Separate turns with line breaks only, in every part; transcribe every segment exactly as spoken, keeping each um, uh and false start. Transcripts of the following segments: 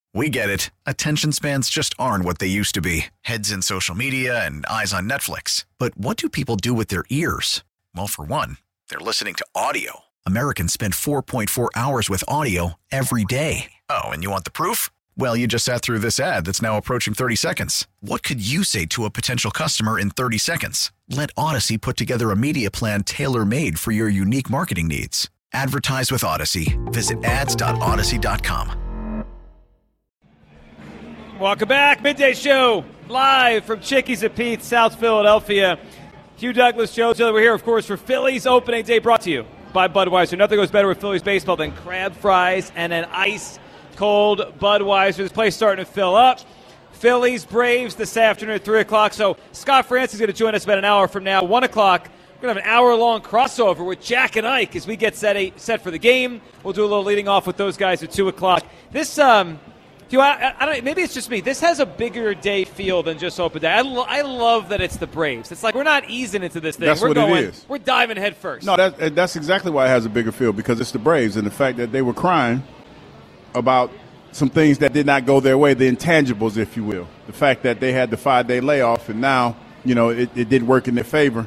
We get it. Attention spans just aren't what they used to be. Heads in social media and eyes on Netflix. But what do people do with their ears? Well, for one, they're listening to audio. Americans spend four point four hours with audio every day. Oh, and you want the proof? Well, you just sat through this ad that's now approaching thirty seconds. What could you say to a potential customer in thirty seconds? Let Odyssey put together a media plan tailor-made for your unique marketing needs. Advertise with Odyssey. Visit ads dot odyssey dot com.
Welcome back. Midday Show, live from Chickies at Pete's, South Philadelphia. Hugh Douglas, Joe Taylor. We're here, of course, for Phillies opening day, brought to you by Budweiser. Nothing goes better with Phillies baseball than crab fries and an ice-cold Budweiser. This place starting to fill up. Phillies, Braves this afternoon at three o'clock. So Scott Francis is going to join us about an hour from now. one o'clock, we're going to have an hour-long crossover with Jack and Ike as we get set, set for the game. We'll do a little leading off with those guys at two o'clock. This, um... I, I, I don't. Maybe it's just me. This has a bigger day feel than just open day. I, lo- I love that it's the Braves. It's like we're not easing into this thing.
That's
we're
what
going,
it is.
We're diving head first.
No, that, that's exactly why it has a bigger feel, because it's the Braves and the fact that they were crying about some things that did not go their way, the intangibles, if you will. The fact that they had the five-day layoff and now, you know, it, it didn't work in their favor.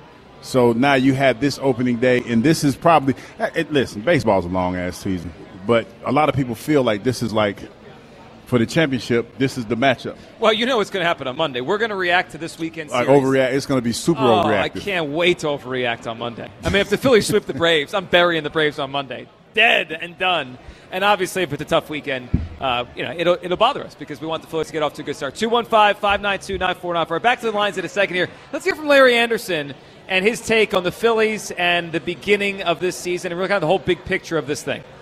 So now you have this opening day, and this is probably it, – listen, baseball's a long-ass season, but a lot of people feel like this is like – for the championship, this is the matchup.
Well, you know what's going to happen on Monday. We're going to react to this weekend series.
Like overreact. It's going to be super
oh,
overreactive.
I can't wait to overreact on Monday. I mean, if the Phillies sweep the Braves, I'm burying the Braves on Monday. Dead and done. And obviously, if it's a tough weekend, uh, you know, it'll, it'll bother us because we want the Phillies to get off to a good start. two one five, five nine two, nine four nine four. Back to the lines in a second here. Let's hear from Larry Anderson and his take on the Phillies and the beginning of this season and really kind of the whole big picture of this thing.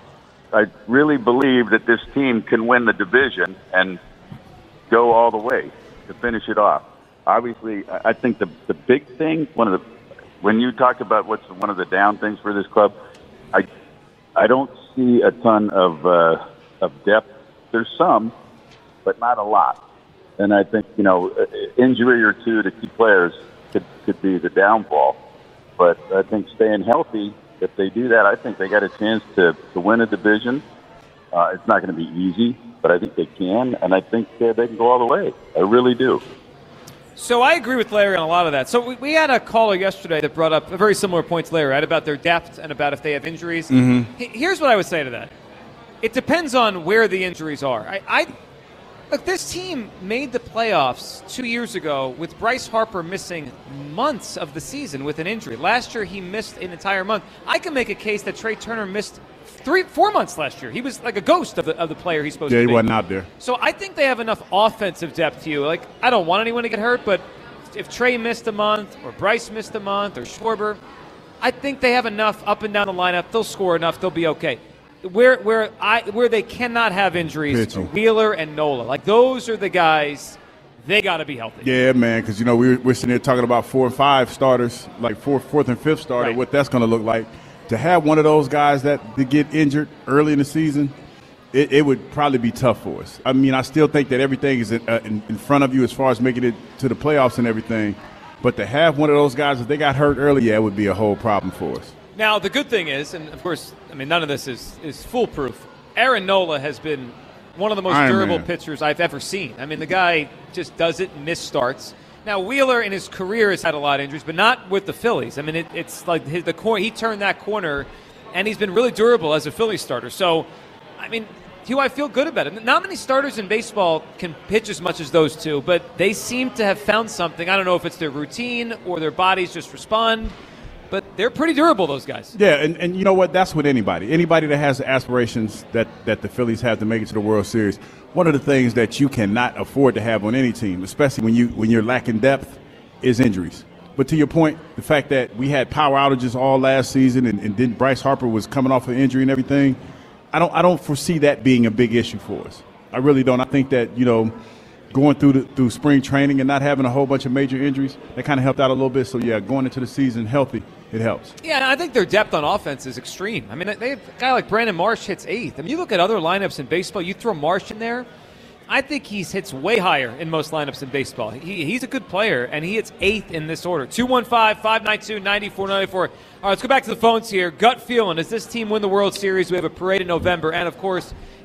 I really believe that this team can win the division and go all the way to finish it off. Obviously, I think the the big thing, one of the when you talk about what's one of the down things for this club, I I don't see a ton of uh, of depth. There's some, but not a lot. And I think you know, injury or two to key players could could be the downfall. But I think staying healthy. If they do that, I think they got a chance to, to win a division. Uh, it's not going to be easy, but I think they can, and I think uh, they can go all the way. I really do.
So I agree with Larry on a lot of that. So we, we had a caller yesterday that brought up a very similar point to Larry, right, about their depth and about if they have injuries.
Mm-hmm.
Here's what I would say to that. It depends on where the injuries are. I, I Look, this team made the playoffs two years ago with Bryce Harper missing months of the season with an injury. Last year, he missed an entire month. I can make a case that Trey Turner missed three, four months last year. He was like a ghost of the of the player he's supposed
yeah,
to be.
Yeah, he wasn't out there.
So I think they have enough offensive depth to you. Like, I don't want anyone to get hurt, but if Trey missed a month or Bryce missed a month or Schwarber, I think they have enough up and down the lineup. They'll score enough. They'll be okay. Where where I where they cannot have injuries,
Pitching.
Wheeler and Nola. Like, those are the guys, they got to be healthy.
Yeah, man, because, you know, we're, we're sitting here talking about four and five starters, like fourth, fourth and fifth starter,
Right.
what that's going to look like. To have one of those guys that to get injured early in the season, it, it would probably be tough for us. I mean, I still think that everything is in, uh, in, in front of you as far as making it to the playoffs and everything. But to have one of those guys, if they got hurt early, yeah, it would be a whole problem for us.
Now, the good thing is, and of course, I mean, none of this is, is foolproof. Aaron Nola has been one of the most
Iron
durable
Man.
pitchers I've ever seen. I mean, the guy just doesn't miss starts. Now, Wheeler in his career has had a lot of injuries, but not with the Phillies. I mean, it, it's like his, the cor- he turned that corner, and he's been really durable as a Phillies starter. So, I mean, Hugh, I feel good about it. Not many starters in baseball can pitch as much as those two, but they seem to have found something. I don't know if it's their routine or their bodies just respond. But they're pretty durable, those guys.
Yeah, and, and you know what? That's with anybody. Anybody that has the aspirations that, that the Phillies have to make it to the World Series. One of the things that you cannot afford to have on any team, especially when, you, when you're lacking depth, is injuries. But to your point, the fact that we had power outages all last season and, and then Bryce Harper was coming off an injury and everything, I don't I don't foresee that being a big issue for us. I really don't. I think that, you know, going through the, through spring training and not having a whole bunch of major injuries, that kind of helped out a little bit. So, yeah, going into the season healthy, it helps.
Yeah, I think their depth on offense is extreme. I mean, they have a guy like Brandon Marsh hits eighth. I mean, you look at other lineups in baseball, you throw Marsh in there, I think he hits way higher in most lineups in baseball. He, he's a good player, and he hits eighth in this order. two one five, five nine two, nine four nine four. All right, let's go back to the phones here. Gut feeling, does this team win the World Series? We have a parade in November, and, of course,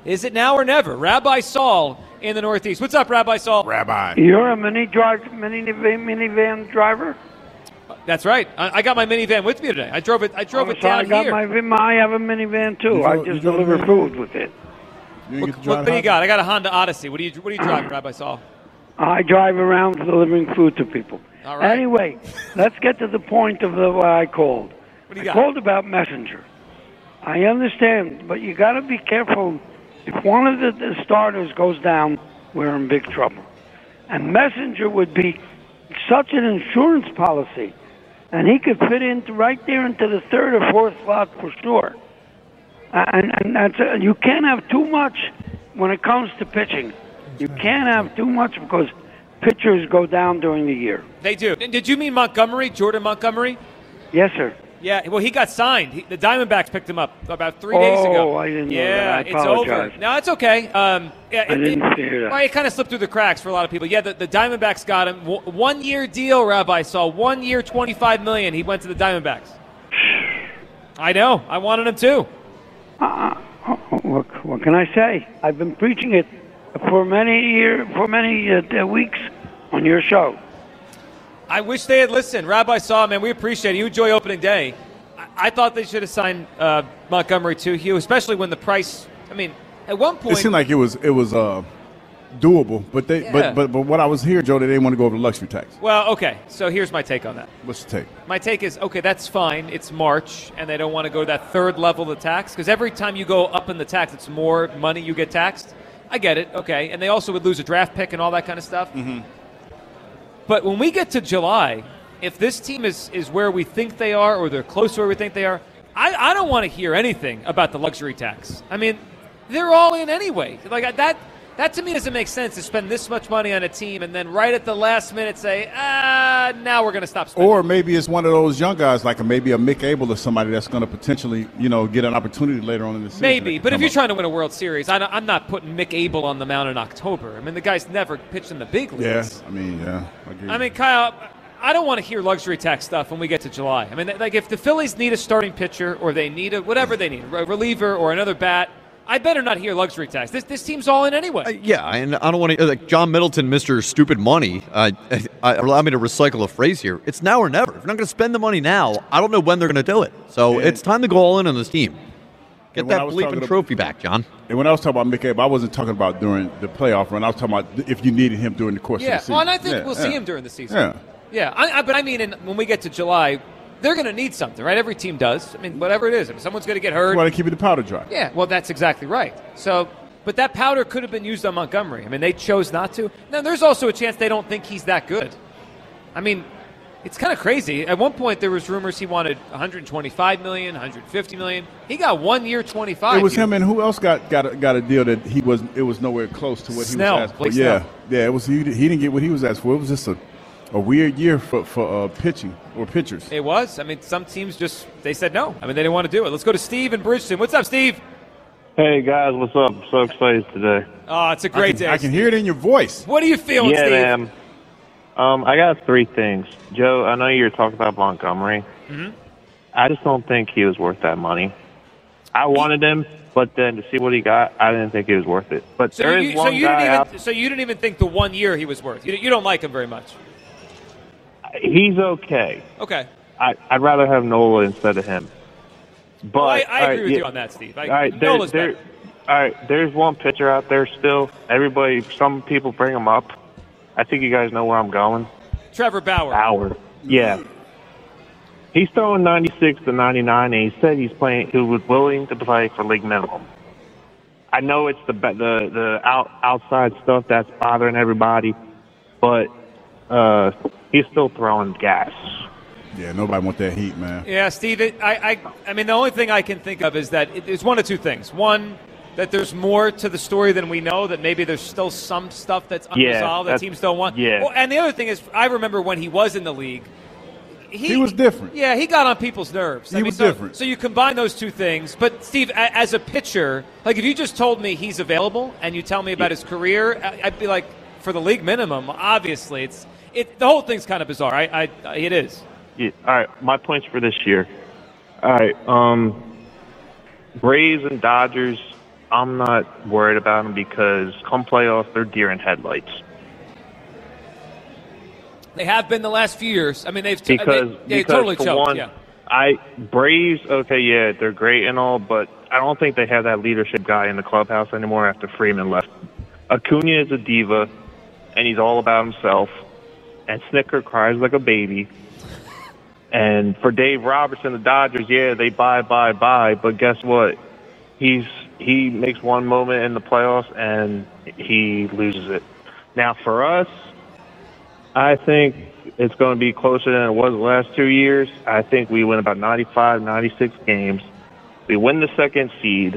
Is it now or never? Rabbi Saul in the Northeast. What's up, Rabbi Saul?
Rabbi.
You're a mini drive, mini minivan driver.
That's right. I, I got my minivan with me today. I drove it. I drove
oh,
it
so
down
I got
here.
My, I have a minivan too.
You
I
drove,
just
you
deliver
drove
food with it.
You
What, what, what do you got? I got a Honda Odyssey. What do you What do you drive, Rabbi Saul?
I drive around delivering food to people.
All right.
Anyway, let's get to the point of the, why I called.
What do you
I
got?
called about Messenger. I understand, but you got to be careful. If one of the, the starters goes down, we're in big trouble. And Messenger would be such an insurance policy, and he could fit into right there into the third or fourth slot for sure. And, and that's a, you can't have too much when it comes to pitching. You can't have too much because pitchers go down during the year.
They do. Did you mean Montgomery, Jordan Montgomery?
Yes, sir.
Yeah, well, he got signed. He, the Diamondbacks picked him up about three days ago.
Oh, I didn't know
yeah,
that. I
it's
apologize.
over. No, it's okay. Um, yeah,
I
it,
didn't
it,
hear that.
Well, it kind of slipped through the cracks for a lot of people. Yeah, the, the Diamondbacks got him. W- one year deal, Rabbi saw. One year, twenty-five million dollars. He went to the Diamondbacks. I know. I wanted him too.
Uh, what, what can I say? I've been preaching it for many year, for many uh, weeks on your show.
I wish they had listened. Rabbi saw, man, we appreciate it. You enjoy opening day. I, I thought they should have signed uh, Montgomery too, Hugh, especially when the price. I mean, at one point
It seemed like it was it was uh, doable, but they
Yeah.
but, but but what I was hearing, Joe, they didn't want to go over the luxury tax.
Well, okay. So here's my take on that.
What's your take?
My take is, okay, that's fine. It's March, and they don't want to go to that third level of the tax, because every time you go up in the tax, it's more money you get taxed. I get it, okay. And they also would lose a draft pick and all that kind of stuff.
Mm-hmm.
But when we get to July, if this team is, is where we think they are or they're close to where we think they are, I, I don't want to hear anything about the luxury tax. I mean, they're all in anyway. Like that That to me doesn't make sense, to spend this much money on a team and then right at the last minute say, ah, now we're going to stop spending.
Or maybe it's one of those young guys, like a, maybe a Mick Abel or somebody that's going to potentially, you know, get an opportunity later on in the season.
Maybe, but if you're
up.
trying to win a World Series, I don't, I'm not putting Mick Abel on the mound in October. I mean, the guy's never pitched in the big
Yeah,
leagues.
I mean, yeah. I, agree.
I mean, Kyle, I don't want to hear luxury tax stuff when we get to July. I mean, like if the Phillies need a starting pitcher or they need a whatever they need, a reliever or another bat, I better not hear luxury tax. This this team's all in anyway.
Uh, yeah, and I don't want to, like John Middleton, Mister Stupid Money, uh, uh, allow me to recycle a phrase here. It's now or never. If you're not going to spend the money now, I don't know when they're going to do it. So
Yeah.
it's time to go all in on this team. Get
And when
that
I was talking
bleeping
to-
trophy back, John.
And when I was talking about Mick Abel, I wasn't talking about during the playoff run. I was talking about if you needed him during the course
Yeah,
of the season.
well, and I think
Yeah,
we'll
yeah.
see him during the season.
Yeah.
Yeah, I, I, but I mean, in, when we get to July, they're going to need something, right? Every team does. I mean, whatever it is. If someone's going to get hurt.
That's why they keep the powder dry.
Yeah, well, that's exactly right. So, but that powder could have been used on Montgomery. I mean, they chose not to. Now, there's also a chance they don't think he's that good. I mean, it's kind of crazy. At one point, there was rumors he wanted one hundred twenty-five million dollars, one hundred fifty million dollars. He got one year, twenty-five.
It was
here.
him, and who else got got a, got a deal that he was it was nowhere close to what
Snell,
he was asked for.
Blake
Yeah,
Snell.
yeah. It was he, he didn't get what he was asked for. It was just a, a weird year for for uh, pitching or pitchers.
It was. I mean, some teams just they said no. I mean, they didn't want to do it. Let's go to Steve in Bridgeton. What's up, Steve?
Hey guys, what's up? I'm so excited today.
Oh, it's a
I
great
can,
day.
I can hear it in your voice.
What are you feeling,
yeah,
Steve?
man. Um, I got three things. Joe, I know you were talking about Montgomery.
Mm-hmm.
I just don't think he was worth that money. I wanted him, but then to see what he got, I didn't think he was worth it. But
So
there
you,
is
so
one
you
guy
didn't
out.
even so you didn't even think the one year he was worth. You, you don't like him very much.
He's okay.
Okay.
I, I'd rather have Nola instead of him. But
Well, I, I
all
agree
right,
with
yeah.
you on that, Steve. I,
All right, there,
Nola's
there,
better.
all right. There's one pitcher out there still. Everybody, some people bring him up. I think you guys know where I'm going.
Trevor Bauer.
Bauer. Yeah. He's throwing ninety-six to ninety-nine, and he said he's playing. He was willing to play for league minimum. I know it's the the the out, outside stuff that's bothering everybody, but uh, he's still throwing gas.
Yeah, nobody want that heat, man.
Yeah, Steve. It, I, I, I mean, the only thing I can think of is that it, it's one of two things. One, that there's more to the story than we know. That maybe there's still some stuff that's
Yeah,
unresolved that
that's-
teams don't want.
yeah.
Well, and the other thing is, I remember when he was in the league.
He was different.
Yeah, he got on people's nerves.
He
I mean,
was
so,
different.
So you combine those two things. But, Steve, a, as a pitcher, like if you just told me he's available and you tell me about his career, I, I'd be like, for the league minimum, obviously, it's it. The whole thing's kind of bizarre. I, I, it is.
Yeah. All right, my points for this year. All right, um, Braves and Dodgers. I'm not worried about them because come playoffs, they're deer in headlights.
They have been the last few years. I mean, they've t-
because,
they, they
because
totally
for
choked.
One,
yeah.
I Braves, okay, yeah, they're great and all, but I don't think they have that leadership guy in the clubhouse anymore after Freeman left. Acuna is a diva, and he's all about himself. And Snicker cries like a baby. And for Dave Robertson, the Dodgers, yeah, they buy, buy, buy. But guess what? He's he makes one moment in the playoffs and he loses it. Now for us, I think it's going to be closer than it was the last two years. I think we win about ninety-five, ninety-six games. We win the second seed,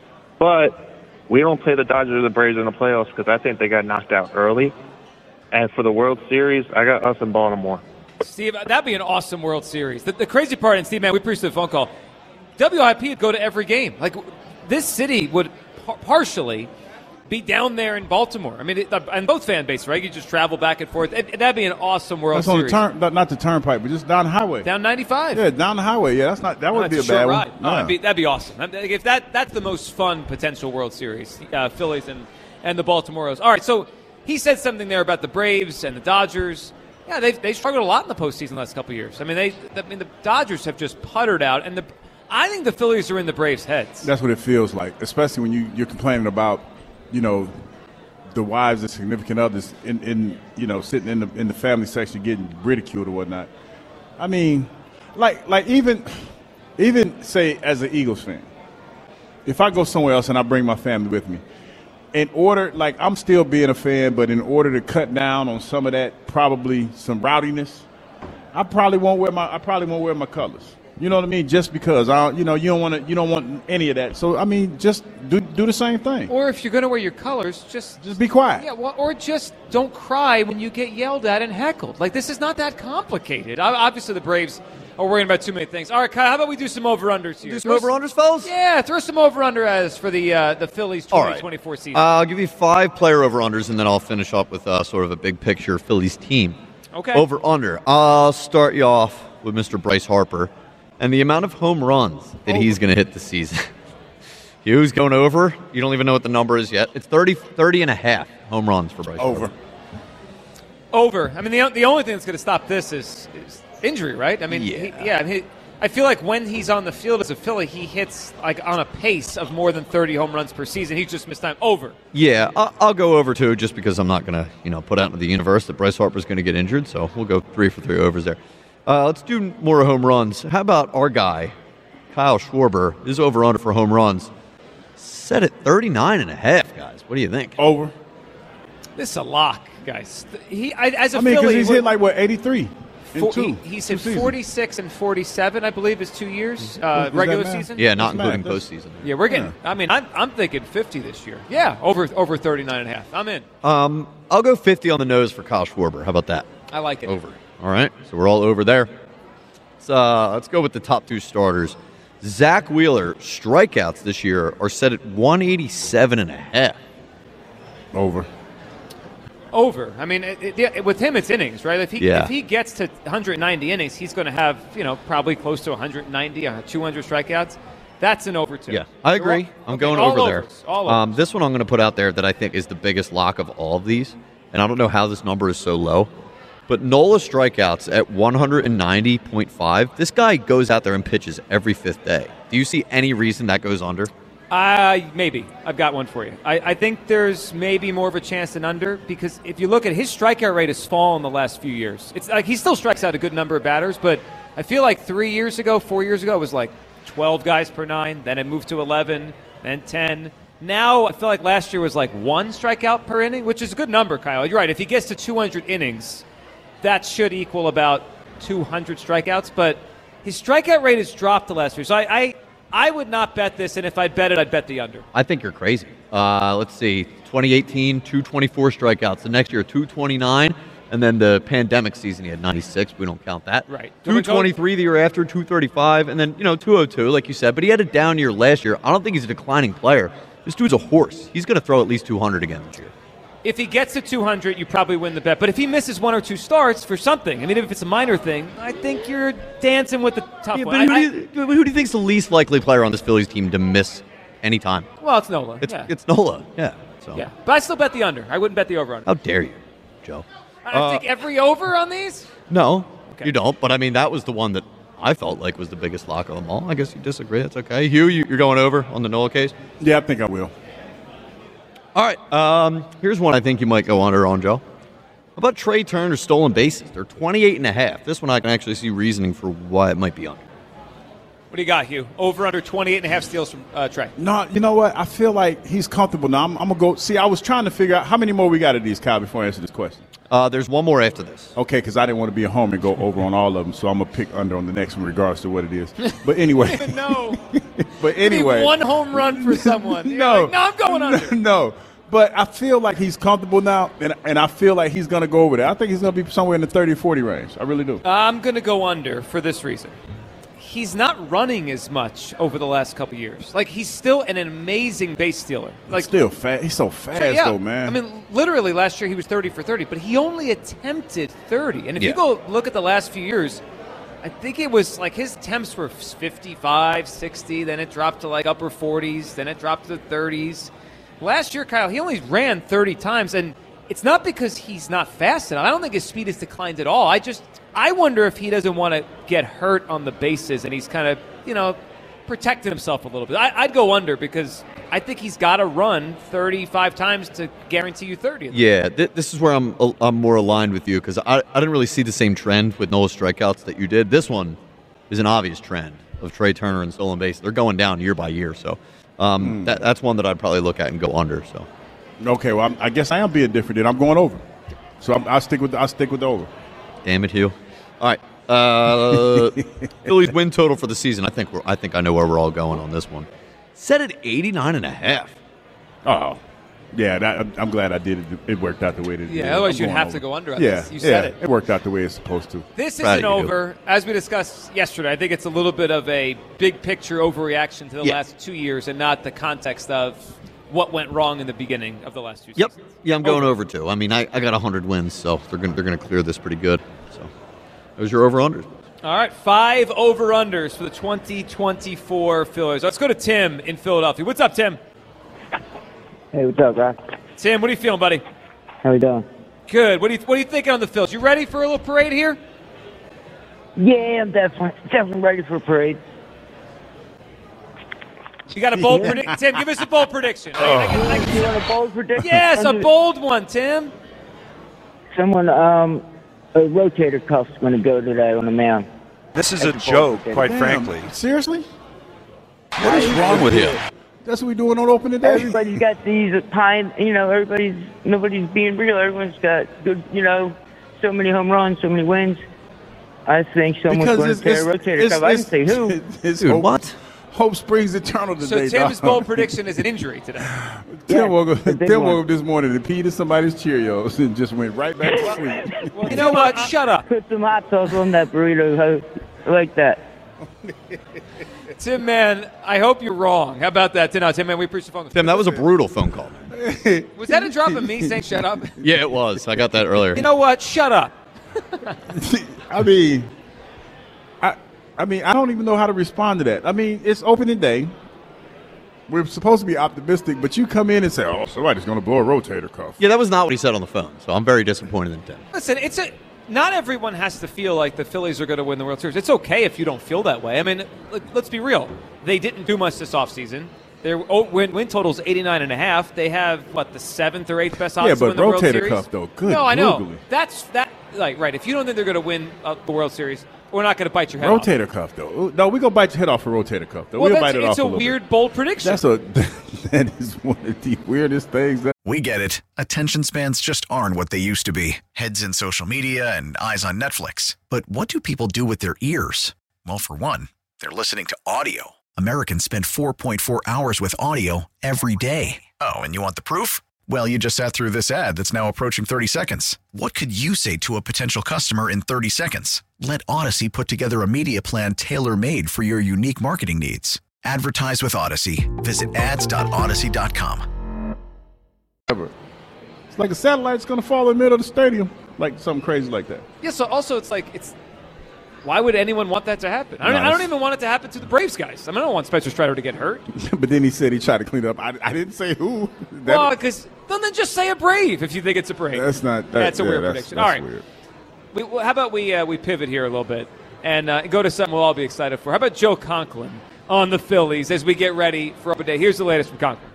but we don't play the Dodgers or the Braves in the playoffs because I think they got knocked out early. And for the World Series, I got us in Baltimore.
Steve, that'd be an awesome World Series. The, the crazy part, and Steve, man, we appreciate the phone call. W I P would go to every game. Like, this city would par- partially be down there in Baltimore. I mean, it, uh, and both fan base, right? You just travel back and forth. It, that'd be an awesome World
that's on
Series.
the turn, not, not the turnpike, but just down the highway.
Down ninety-five.
Yeah, down the highway. Yeah, that's not that
Oh,
would be a
that's
bad
short
one.
ride. Oh,
Yeah.
that'd, be, that'd be awesome. I mean, if that that's the most fun potential World Series, uh, Phillies and, and the Baltimore Orioles. All right, so he said something there about the Braves and the Dodgers. Yeah, they've they struggled a lot in the postseason the last couple of years. I mean, they I mean the Dodgers have just puttered out, and the I think the Phillies are in the Braves' heads.
That's what it feels like, especially when you, you're complaining about, you know, the wives and significant others in, in you know sitting in the in the family section getting ridiculed or whatnot. I mean, like like even even say as an Eagles fan, if I go somewhere else and I bring my family with me, in order like I'm still being a fan, but in order to cut down on some of that probably some rowdiness, I probably won't wear my I probably won't wear my colors. You know what I mean? Just because I, you know, you don't want to, you don't want any of that. So I mean, just do do the same thing.
Or if you're going to wear your colors, just
just be quiet.
Yeah, well, or just don't cry when you get yelled at and heckled. Like, this is not that complicated. Obviously, the Braves are worrying about too many things. All right, Kyle, how about we do some over-unders here?
Do some over-unders, fellas?
Yeah, throw some over-unders for the uh, the Phillies twenty twenty-four
right.
season.
Uh, I'll give you five player over-unders, and then I'll finish up with uh, sort of a big picture Phillies team.
Okay.
Over-under. I'll start you off with Mister Bryce Harper and the amount of home runs that
over.
he's going to hit this season. Hugh's going over. You don't even know what the number is yet. It's thirty, thirty and a half home runs for Bryce
Over.
Harper.
Over. I mean, the, the only thing that's going to stop this is, is injury, right? I mean,
Yeah.
he, yeah. He, I feel like when he's on the field as a Philly, he hits like on a pace of more than thirty home runs per season. He just missed time. Over.
Yeah, I'll, I'll go over too, just because I'm not going to, you know, put out into the universe that Bryce Harper's going to get injured. So we'll go three for three overs there. Uh, let's do more home runs. How about our guy, Kyle Schwarber? His over-under for home runs set at thirty-nine and a half, guys. What do you think?
Over.
This is a lock, guys. He I, as a
I mean,
Philly,
because he's
what-
hit like what eighty-three in
four,
two.
he, he's
two
hit
seasons.
forty-six and forty-seven, I believe, is two years uh,
Is that
regular
math?
season.
Yeah, not
That's
including
mad.
postseason.
Yeah, we're getting. I mean, I'm I'm thinking fifty this year. Yeah, over over thirty-nine and a half. I'm in.
Um, I'll go fifty on the nose for Kyle Schwarber. How about that?
I like it.
Over. All right, so we're all over there. Let's, uh, let's go with the top two starters. Zach Wheeler, strikeouts this year are set at one eighty-seven and a half.
Over.
Over. I mean, it, it, yeah, with him, it's innings, right? If he
Yeah.
if he gets to one hundred ninety innings, he's going to have you know probably close to one hundred ninety, uh, two hundred strikeouts. That's an over too.
Yeah, I agree.
So,
I'm
okay,
going
all
over there.
overs, All
Um,
overs.
this one I'm going to put out there that I think is the biggest lock of all of these, and I don't know how this number is so low, but Nola strikeouts at one ninety point five. This guy goes out there and pitches every fifth day. Do you see any reason that goes under?
Uh, maybe. I've got one for you. I, I think there's maybe more of a chance than under because if you look at his strikeout rate has fallen the last few years. It's like he still strikes out a good number of batters, but I feel like three years ago, four years ago, it was like twelve guys per nine. Then it moved to eleven, then ten. Now I feel like last year was like one strikeout per inning, which is a good number, Kyle. You're right. If he gets to two hundred innings, that should equal about two hundred strikeouts. But his strikeout rate has dropped the last year. So I, I, I would not bet this, and if I'd bet it, I'd bet the under.
I think you're crazy. Uh, let's see, twenty eighteen, two twenty-four strikeouts. The next year, two twenty-nine. And then the pandemic season, he had ninety-six. We don't count that.
Right.
two twenty-three the year after, two thirty-five. And then, you know, two oh two, like you said. But he had a down year last year. I don't think he's a declining player. This dude's a horse. He's going to throw at least two hundred again this year.
If he gets to two hundred, you probably win the bet. But if he misses one or two starts for something, I mean, if it's a minor thing, I think you're dancing with the tough
Yeah,
one.
but who,
I-
do you, who do you think's the least likely player on this Phillies team to miss anytime.
Well, it's Nola.
It's
yeah.
it's Nola. Yeah. So.
Yeah. But I still bet the under. I wouldn't bet the over under.
How dare you, Joe?
I
Uh,
think every over on these?
No,
Okay.
you don't. But I mean, that was the one that I felt like was the biggest lock of them all. I guess you disagree. That's okay. Hugh, you, you're going over on the Nola case?
Yeah, I think I will.
All right. Um, here's one I think you might go under on, Joe. How about Trey Turner's stolen bases? They're twenty-eight and a half. This one I can actually see reasoning for why it might be under.
What do you got, Hugh? Over under twenty-eight and a half steals from uh, Trey.
No, you know what? I feel like he's comfortable now. I'm, I'm going to go. See, I was trying to figure out how many more we got of these, Kyle, before I answer this question.
Uh, there's one more after this.
Okay, because I didn't want to be a home and go over on all of them, so I'm going to pick under on the next one regardless of what it is. But anyway.
No.
But
Give me
anyway.
one home run for someone. You're
No.
like, no, I'm going under.
No. But I feel like he's comfortable now, and, and I feel like he's going to go over there. I think he's going to be somewhere in the thirty forty range. I really do.
I'm going to go under for this reason. He's not running as much over the last couple years. Like, he's still an amazing base stealer. Like,
Still fast. He's so fast,
yeah.
though, man.
I mean, literally last year he was thirty for thirty, but he only attempted thirty. And if
Yeah.
you go look at the last few years, I think it was like his attempts were fifty-five, sixty, then it dropped to like upper forties, then it dropped to the thirties. Last year, Kyle, he only ran thirty times, and it's not because he's not fast enough. I don't think his speed has declined at all. I just I wonder if he doesn't want to get hurt on the bases, and he's kind of, you know, protecting himself a little bit. I, I'd go under because I think he's got to run thirty-five times to guarantee you thirty.
Yeah, th- this is where I'm I'm more aligned with you because I, I didn't really see the same trend with Nola strikeouts that you did. This one is an obvious trend of Trey Turner and stolen base. They're going down year by year, so um,
Mm.
that, that's one that I'd probably look at and go under. So
Okay, well, I'm, I guess I am being different. Then I'm going over. So I'm, I'll stick with the, I'll stick with the over.
damn it, Hugh. All right, uh, Phillies win total for the season. I think we're I think I know where we're all going on this one. Set at eighty-nine and a half.
Oh, yeah. That, I'm- I'm glad I did it. It worked out the way that it did.
Yeah, otherwise
I'm
you'd
going
have
over.
to go under on
Yeah,
this. You
yeah,
said it.
It worked out the way it's supposed to.
This
Proud
isn't
of you.
over. As we discussed yesterday, I think it's a little bit of a big picture overreaction to the
Yeah.
last two years and not the context of what went wrong in the beginning of the last two
Yep.
seasons.
Yeah, I'm going over, too. I mean, I, I got one hundred wins, so they're going they're going to clear this pretty good. So those are your over-unders.
All right, five over-unders for the twenty twenty-four Phillies. Let's go to Tim in Philadelphia. What's up, Tim?
Hey, what's up, Rock?
Tim, what are you feeling, buddy?
How we doing?
Good. What are you, what are you thinking on the Phillies? You ready for a little parade here?
Yeah, I'm definitely definitely ready for a parade.
You got a bold prediction? Tim, give us a bold prediction. I- I can- I can-
You want a bold prediction?
yes, a
Someone-
bold one, Tim.
Someone, um, a rotator cuff's going to go today on the mound.
This is a
That's a
joke,
bullshit.
quite
Damn,
frankly.
Seriously?
What is wrong with him?
That's what we doing on opening day?
Everybody's got these time, you know, everybody's, nobody's being real. Everyone's got good, you know, so many home runs, so many wins. I think someone's going to carry a rotator cuff. I didn't say who.
It's, it's
Dude,
hope,
what?
Hope springs eternal today,
So Tim's
dog.
bold prediction is an injury today.
Tim
Yeah,
woke up,
the big
Tim
one.
woke up this morning and peed in somebody's Cheerios and just went right back to sleep.
Well, you know what? Shut up.
Put some hot sauce on that burrito. ho- I like that.
Tim, man, I hope you're wrong. How about that? Tim, no, Tim, man, we appreciate the phone.
Tim, that was a brutal phone call.
Was that a drop of me saying shut up?
Yeah, it was. I got that earlier.
You know what? Shut up.
I mean, I, I mean, I don't even know how to respond to that. I mean, it's opening day. We're supposed to be optimistic, but you come in and say, "Oh, somebody's going to blow a rotator cuff."
Yeah, that was not what he said on the phone, so I'm very disappointed in Tim.
Listen, it's a. Not everyone has to feel like the Phillies are going to win the World Series. It's okay if you don't feel that way. I mean, let- let's be real. They didn't do much this offseason. Their oh, win, win total is eighty-nine and a half. They have, what, the seventh or eighth best odds
Yeah,
to
but
win the World
rotator
Series?
cuff, though. Good
No, I know.
googly.
That's, that, like, right. If you don't think they're going to win uh, the World Series, we're not going to bite your head off.
Rotator cuff, though. No, we're going to bite your head off for rotator cuff, though.
Well,
we'll
that's,
bite it off
it's a,
a little
weird,
bit.
bold prediction.
That's a, that is one of the weirdest things. That
We get it. Attention spans just aren't what they used to be. Heads in social media and eyes on Netflix. But what do people do with their ears? Well, for one, they're listening to audio. Americans spend four point four hours with audio every day. Oh, and you want the proof? Well, you just sat through this ad that's now approaching thirty seconds. What could you say to a potential customer in thirty seconds? Let Odyssey put together a media plan tailor-made for your unique marketing needs. Advertise with Odyssey. Visit ads dot odyssey dot com.
ever. It's like a satellite's going to fall in the middle of the stadium, like something crazy like that.
Yeah, so also it's like, it's Why would anyone want that to happen? I don't,
No,
I don't even want it to happen to the Braves guys. I mean, I don't want Spencer Strider to get hurt.
But then he said he tried to clean up. I, I didn't say who. That,
well, because then just say a Brave if you think it's a Brave.
That's not. That,
that's a
yeah,
weird
that's,
prediction.
That's
all right.
Weird.
We, well, how about we uh, we pivot here a little bit and uh, go to something we'll all be excited for? How about Joe Conklin on the Phillies as we get ready for open day? Here's the latest from Conklin.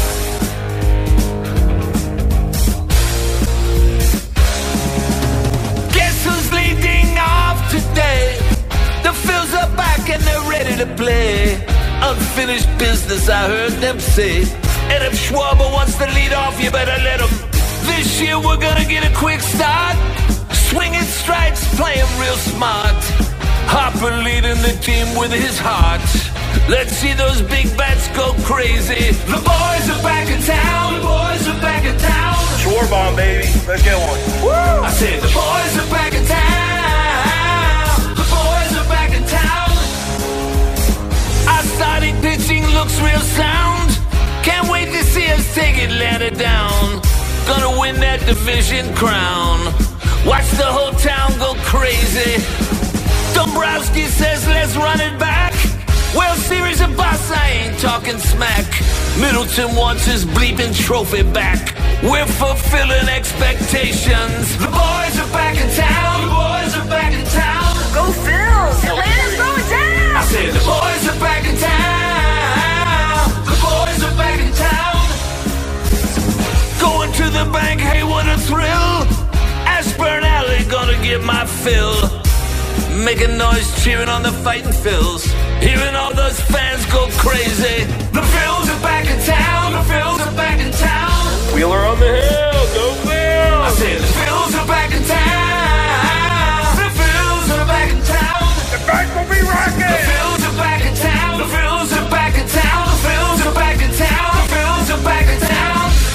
Guess who's leading off today? The Phils are back and they're ready to play. Unfinished business, I heard them say. And if Schwarber wants to lead off, you better let him. This year we're gonna get a quick start. Swinging strikes, playing real smart. Harper leading the team with his heart. Let's see those big bats go crazy. The boys are back in town. The boys are back in town.
Schwarber, baby. Let's get one.
Woo! I said the boys are back in town. The boys are back in town. Our starting pitching looks real sound. Can't wait to see us take Atlanta down. Gonna win that division crown. Watch the whole town go crazy. Dombrowski says let's run it back. Well, series of boss, I ain't talking smack. Middleton wants his bleeping trophy back. We're fulfilling expectations. The boys are back in town. The boys are back in town.
Go Phils! Atlanta's going down!
I said the boys are back in town. The boys are back in town. Going to the bank, hey, what a thrill. Ashburn Alley, gonna get my fill. Making noise, cheering on the fighting Phils. Hearing all those fans go crazy. The Phils are back in town. The Phils are back in town.
Wheeler on the hill. Go Phils!
I said the Phils are back in town. The Phils are back in town.
The bank will be rocking.
The Phils are back in town. The Phils are back in town. The Phils are back in town. The Phils are back in town.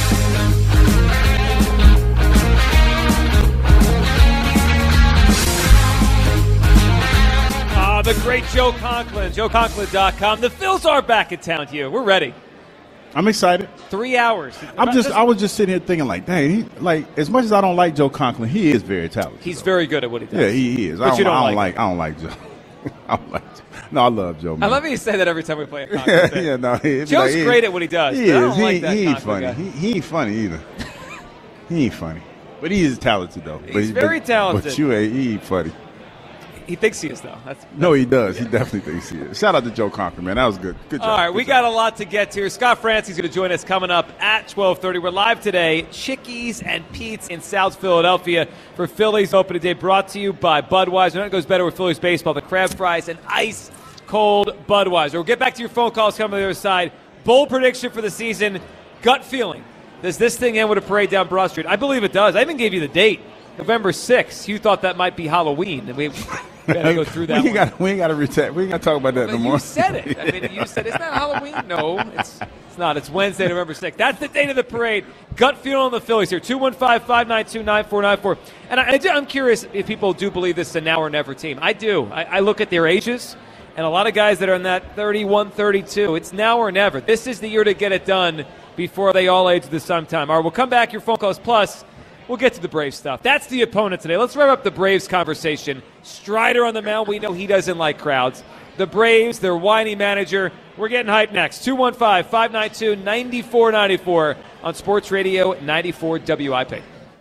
Uh, the great Joe Conklin, joe conklin dot com. The Phils are back in town, Hugh. We're ready.
I'm excited.
Three hours.
I'm just. I was just sitting here thinking, like, dang, he, like as much as I don't like Joe Conklin, he is very talented.
He's
though.
very good at what he does.
Yeah, he, he is.
But
I don't,
you don't,
I don't
like,
like. I don't like Joe. I don't like Joe. No, I love Joe. Man.
I love how you say that every time we play a Conklin
yeah,
thing.
yeah, no. He,
Joe's
like, he,
great at what he does.
He
but I
is.
don't
He,
like that
he ain't
Conklin
funny.
guy.
He, he ain't funny either. He ain't funny, but he is talented though.
He's
but,
very
but,
talented.
But you ain't. He ain't funny.
He thinks he is, though. That's, that's
No, he does. Yeah. He definitely thinks he is. Shout out to Joe Conklin, man. That was good. Good job.
All right,
good
we
job.
got a lot to get to. Scott Francie's going to join us coming up at twelve thirty. We're live today, Chickies and Pete's in South Philadelphia for Phillies opening day, brought to you by Budweiser. Nothing goes better with Phillies baseball, the crab fries and ice cold Budweiser. We'll get back to your phone calls coming on the other side. Bold prediction for the season, gut feeling. Does this thing end with a parade down Broad Street? I believe it does. I even gave you the date, November sixth. You thought that might be Halloween, and we... We got to go through that
we
one.
Got, we ain't got to retake. We ain't got to talk about that
but
no
you
more.
You said it. I mean, you said, isn't that Halloween? No, it's it's not. It's Wednesday, November sixth. That's the date of the parade. Gut feeling on the Phillies here. two one five, five nine two, nine four nine four. And I, I'm curious if people do believe this is a now or never team. I do. I, I look at their ages, and a lot of guys that are in that thirty-one, thirty-two. It's now or never. This is the year to get it done before they all age the sometime. All right, we'll come back. Your phone calls. Plus, we'll get to the Braves stuff. That's the opponent today. Let's wrap up the Braves conversation. Strider on the mound. We know he doesn't like crowds. The Braves, their whiny manager. We're getting hyped next. two one five, five nine two, nine four nine four on Sports Radio ninety-four W I P.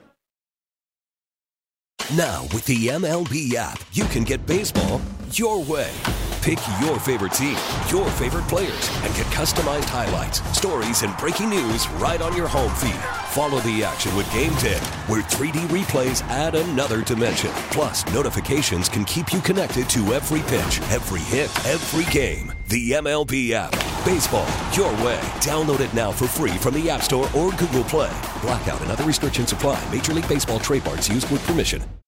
Now, with the M L B app, you can get baseball your way. Pick your favorite team, your favorite players, and get customized highlights, stories, and breaking news right on your home feed. Follow the action with Game Day, where three D replays add another dimension. Plus, notifications can keep you connected to every pitch, every hit, every game. The M L B app. Baseball your way. Download it now for free from the App Store or Google Play. Blackout and other restrictions apply. Major League Baseball trademarks used with permission.